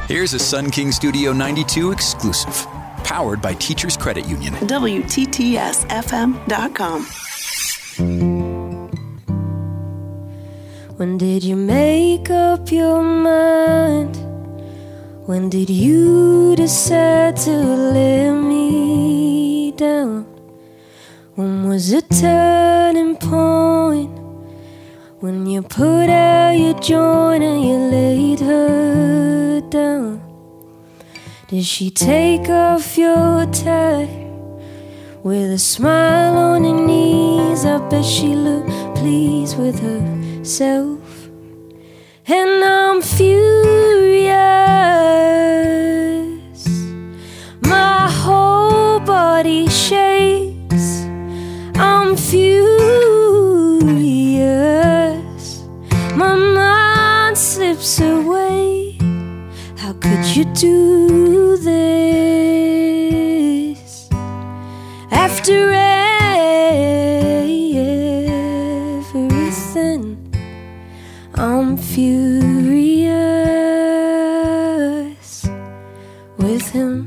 Here's a Sun King Studio 92 exclusive, powered by Teachers Credit Union. WTTSFM.com. When did you make up your mind? When did you decide to let me down? When was a turning point? When you put out your joint and you laid her down? Did she take off your tie with a smile on her knees? I bet she looked pleased with herself. And I'm furious, my whole body shakes. I'm furious, my mind slips away. How could you do this after everything? I'm furious with him.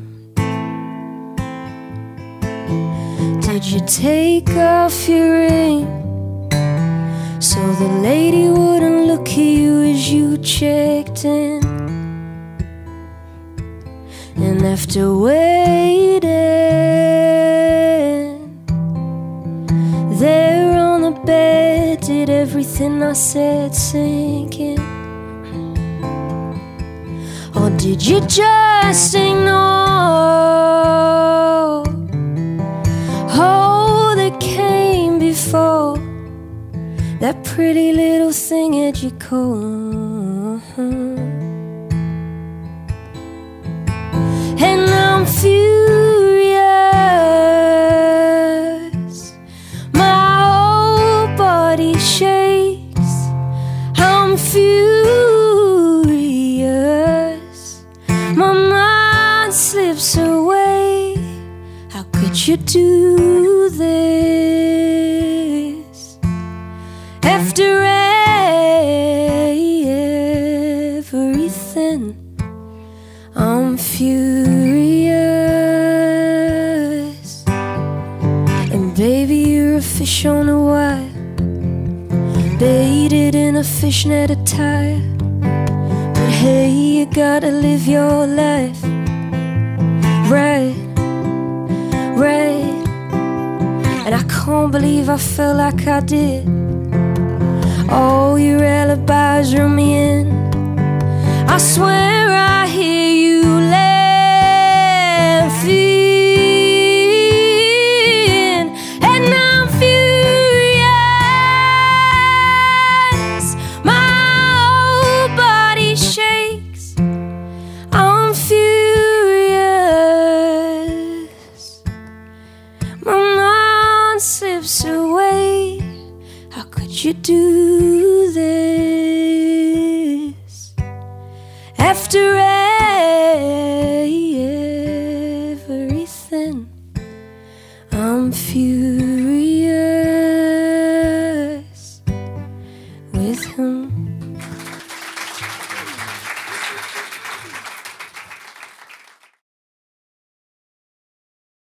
Did you take off your ring so the lady wouldn't look at you as you checked in? And after waiting there on the bed, did everything I said sink in? Or did you just ignore all that came before? That pretty little thing at your core. And I'm furious, my whole body shakes. I'm furious, my mind slips away. How could you do this after everything? I'm furious. And baby, you're a fish on a wire, baited in a fishnet attire. But hey, you gotta live your life right, right. And I can't believe I felt like I did. Oh, your alibis run me in. I swear I hear you laughing. And I'm furious, my whole body shakes. I'm furious, my mind slips away. How could you do this after